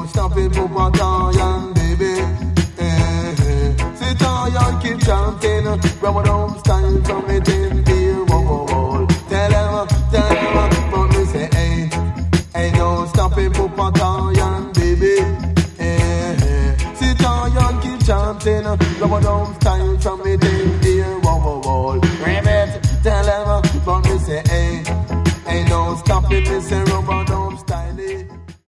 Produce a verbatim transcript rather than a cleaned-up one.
don't stop it, Papa Tayan, baby. Eh, eh. See Tayan keep chanting, rubber dub style from it in here, whoa, whoa, whoa. Tell them, tell them, but me say, hey, hey, don't stop it, Papa Tayan, baby. Eh, eh. See Tayan keep chanting, rubber dub style from it in